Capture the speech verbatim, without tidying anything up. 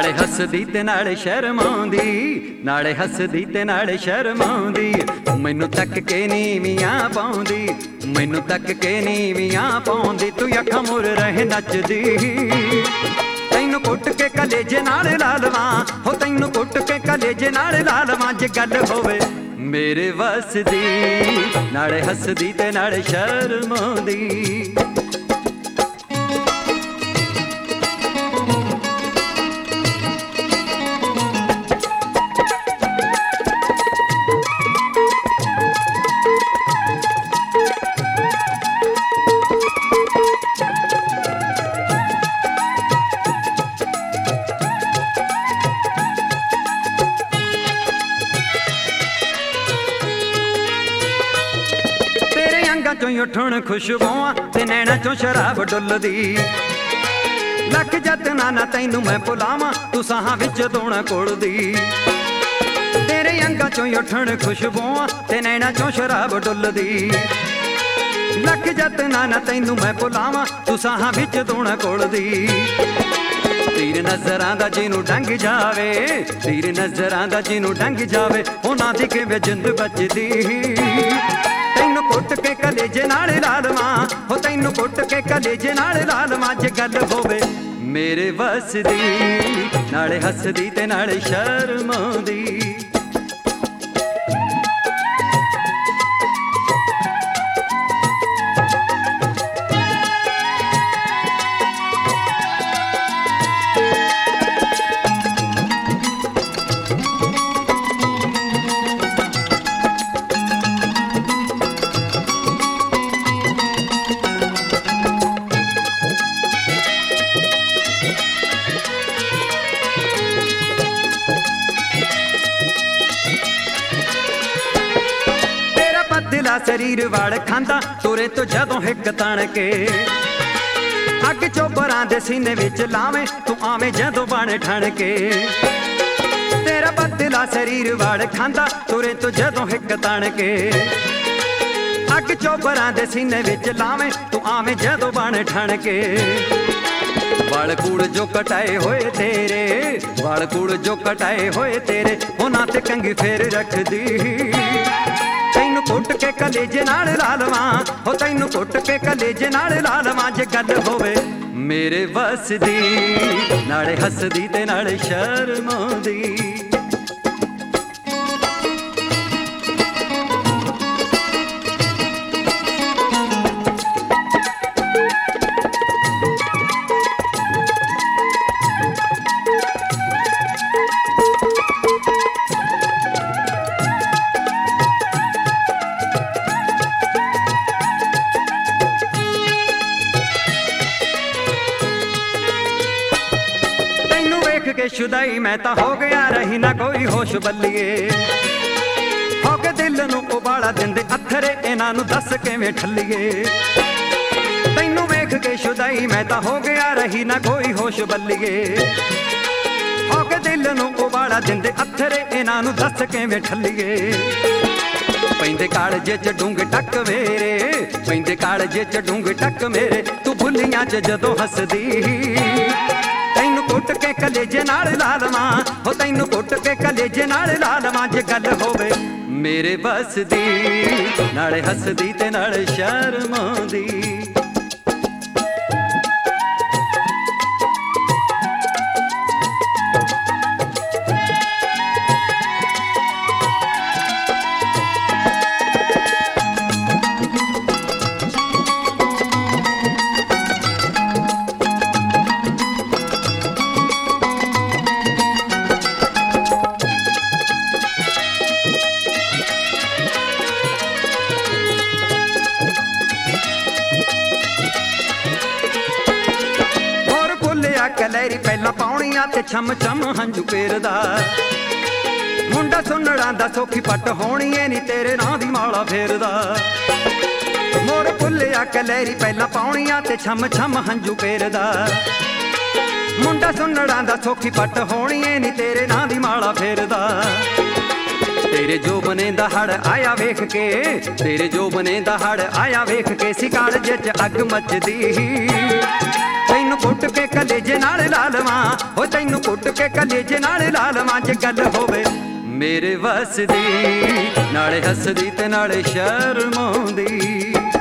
ਨਾਲੇ ਹੱਸਦੀ ਤੇ ਨਾਲੇ ਸ਼ਰਮਾਉਂਦੀ, ਨਾਲੇ ਹੱਸਦੀ ਤੇ ਨਾਲੇ ਸ਼ਰਮਾਉਂਦੀ। ਮੈਨੂੰ ਤੱਕ ਕੇ ਨੀਵੀਆਂ ਪਾਉਂਦੀ, ਮੈਨੂੰ ਤੱਕ ਕੇ ਨੀਵੀਆਂ ਪਾਉਂਦੀ। ਤੂੰ ਅੱਖਾਂ ਮੁਰ ਰਹੇ ਨੱਚਦੀ, ਤੈਨੂੰ ਕੁੱਟ ਕੇ ਕਲੇਜੇ ਨਾਲ ਲਾ ਲਵਾਂ, ਹੋ ਤੈਨੂੰ ਕੁੱਟ ਕੇ ਕਲੇਜੇ ਨਾਲ ਲਾ ਲਵਾਂ। ਜੇ ਗੱਲ ਹੋਵੇ ਮੇਰੇ ਵੱਸ ਦੀ, ਨਾਲੇ ਹੱਸਦੀ ਤੇ ਨਾਲੇ ਸ਼ਰਮਾਉਂਦੀ। ਚੋਂ ਉੱਠਣ ਖੁਸ਼ਬੂਆਂ ਤੇ ਨੈਣਾ ਚੋਂ ਸ਼ਰਾਬ ਡੁੱਲਦੀ। ਲੱਖ ਜਤਨਾ ਨਾ ਤੈਨੂੰ ਮੈਂ ਭੁਲਾਵਾਂ, ਤੂੰ ਸਾਹਾਂ ਵਿੱਚ ਦੋਣਾ ਕੋਲਦੀ। ਤੇਰੇ ਅੰਗਾਂ ਚੋਂ ਉੱਠਣ ਖੁਸ਼ਬੂਆਂ ਤੇ ਨੈਣਾ ਚੋਂ ਸ਼ਰਾਬ ਡੁੱਲਦੀ। ਲੱਖ ਜਤਨਾ ਨਾ ਤੈਨੂੰ ਮੈਂ ਭੁਲਾਵਾਂ, ਤੂੰ ਸਾਹਾਂ ਵਿੱਚ ਦੋਣਾ ਕੋਲਦੀ। ਤੀਰ ਨਜ਼ਰਾਂ ਦਾ ਜਿਹਨੂੰ ਡੰਗ ਜਾਵੇ, ਤੀਰ ਨਜ਼ਰਾਂ ਦਾ ਜਿਹਨੂੰ ਡੰਗ ਜਾਵੇ, ਉਹਨਾਂ ਦੀ ਕਿਵੇਂ ਜਿੰਦ ਬਚਦੀ। ਤੈਨੂੰ ਕੁੱਟ ਕੇ ਕਲੇਜੇ ਨਾਲ ਲਾ ਲਵਾਂ, ਹੋ ਤੈਨੂੰ ਕੁੱਟ ਕੇ ਕਲੇਜੇ ਨਾਲ ਲਾ ਲਵਾਂ। ਜੇ ਗੱਲ ਹੋਵੇ ਮੇਰੇ ਵੱਸ ਦੀ, ਨਾਲੇ ਹੱਸਦੀ ਤੇ ਨਾਲੇ ਸ਼ਰਮਾਉਂਦੀ। ਸਰੀਰ ਵਾਲ ਖਾਂਦਾ ਤੁਰੇ ਤੋਂ ਜਦੋਂ ਹਿੱਕ ਤਣ ਕੇ, ਅੱਗ ਚੋਬਰਾਂ ਦੇ ਸੀਨੇ ਵਿੱਚ ਲਾਵੇਂ, ਤੂੰ ਆਵੇਂ ਜਦੋਂ ਬਣ ਠਣ ਕੇ। ਤੇਰਾ ਬਦਲਾ ਸਰੀਰ ਵਾਲ ਖਾਂਦਾ ਤੁਰੇ ਤੋਂ ਜਦੋਂ ਹਿੱਕ ਤਣ ਕੇ, ਅੱਗ ਚੋਬਰਾਂ ਦੇ ਸੀਨੇ ਵਿੱਚ ਲਾਵੇਂ, ਤੂੰ ਆਵੇਂ ਜਦੋਂ ਬਣ ਠਣ ਕੇ। ਵਾਲ ਕੂੜ ਜੋ ਕਟਾਏ ਹੋਏ ਤੇਰੇ, ਵਾਲ ਕੂੜ ਜੋ ਕਟਾਏ ਹੋਏ ਤੇਰੇ, ਉਹਨਾਂ ਤੇ ਕੰਘੀ ਫੇਰ ਰੱਖਦੀ। ਤੈਨੂੰ ਕੁੱਟ ਕੇ ਕਲੇਜੇ ਨਾਲ ਲਾ ਲਵਾਂ, ਹੋ ਤੈਨੂੰ ਕੁੱਟ ਕੇ ਕਲੇਜੇ ਨਾਲ ਲਾ ਲਵਾਂ। ਜੇ ਗੱਲ ਹੋਵੇ ਮੇਰੇ ਵੱਸ ਦੀ, ਨਾਲੇ ਹੱਸਦੀ ਤੇ ਨਾਲੇ ਸ਼ਰਮਾਉਂਦੀ। ਕੇ ਸ਼ੁਦਾਈ ਮੈਂ ਤਾਂ ਹੋ ਗਿਆ, ਰਹੀ ਨਾ ਕੋਈ ਹੋਸ਼ ਬੱਲੀਏ। ਹੋ ਕੇ ਦਿਲ ਨੂੰ ਉਬਾਲਾ ਦਿੰਦੇ ਅੱਥਰੇ, ਇਹਨਾਂ ਨੂੰ ਦੱਸ ਕਿਵੇਂ ਠੱਲੀਏ। ਤੈਨੂੰ ਵੇਖ ਕੇ ਸ਼ੁਦਾਈ ਮੈਂ ਤਾਂ ਹੋ ਗਿਆ, ਰਹੀ ਨਾ ਕੋਈ ਹੋਸ਼ ਬੱਲੀਏ। ਹੋ ਕੇ ਦਿਲ ਨੂੰ ਉਬਾਲਾ ਦਿੰਦੇ ਅੱਥਰੇ, ਇਹਨਾਂ ਨੂੰ ਦੱਸ ਕਿਵੇਂ ਠੱਲੀਏ। ਪੈਂਦੇ ਕਾਲਜੇ ਚ ਡੂੰਘ ਟੱਕ ਮੇਰੇ, ਪੈਂਦੇ ਕਾਲਜੇ ਚ ਡੂੰਘ ਟੱਕ ਮੇਰੇ, ਤੂੰ ਭੁੱਲੀਆਂ ਚ ਜਦੋਂ ਹੱਸਦੀ। ਤੈਨੂੰ ਕੁੱਟ ਕੇ ਕਲੇਜੇ ਨਾਲ ਲਾ ਲਵਾਂ, ਹੋ ਤੈਨੂੰ ਕੁੱਟ ਕੇ ਕਲੇਜੇ ਨਾਲ ਲਾ ਲਵਾਂ। ਜੇ ਗੱਲ ਹੋਵੇ ਮੇਰੇ ਵੱਸ ਦੀ, ਨਾਲੇ ਹੱਸਦੀ ਤੇ ਨਾਲੇ ਸ਼ਰਮਾਉਂਦੀ। ਕਲੈਰੀ ਪਹਿਲਾਂ ਪਾਉਣੀਆਂ ਤੇ ਛਮ ਛਮ ਹੰਝੂ ਪੇਰਦਾ। ਮੁੰਡਾ ਸੁਣੜਾ ਦਾ ਸੋਖੀ ਪੱਟ ਹੋਣੀ ਏ ਨੀ ਤੇਰੇ ਨਾਂ ਦੀ ਮਾਲਾ ਫੇਰਦਾ। ਮੋਰ ਭੁੱਲਿਆ ਕਲੈਰੀ ਪਹਿਲਾਂ ਪਾਉਣੀਆਂ ਤੇ ਛਮ ਛਮ ਹੰਝੂ ਪੇਰਦਾ। ਮੁੰਡਾ ਸੁਣੜਾ ਦਾ ਸੋਖੀ ਪੱਟ ਹੋਣੀ ਏ ਨੀ ਤੇਰੇ ਨਾਂ ਦੀ ਮਾਲਾ ਫੇਰਦਾ। ਤੇਰੇ ਜੋਬਨੇ ਦਾ ਹੜ ਆਇਆ ਵੇਖ ਕੇ, ਤੇਰੇ ਜੋਬਨੇ ਦਾ ਹੜ ਆਇਆ ਵੇਖ ਕੇ, ਸੀ ਕਾਲਜੇ ਚ ਅੱਗ ਮੱਚਦੀ। ਤੈਨੂੰ ਕੁੱਟ ਕੇ ਕਲੇਜੇ ਨਾਲ ਲਾ ਲਵਾਂ, ਹੋ ਤੈਨੂੰ ਕੁੱਟ ਕੇ ਕਲੇਜੇ ਨਾਲ ਲਾ ਲਵਾਂ। ਜੇ ਗੱਲ ਹੋਵੇ ਮੇਰੇ ਵੱਸ ਦੀ, ਨਾਲੇ ਹੱਸਦੀ ਤੇ ਨਾਲੇ ਸ਼ਰਮਾਉਂਦੀ।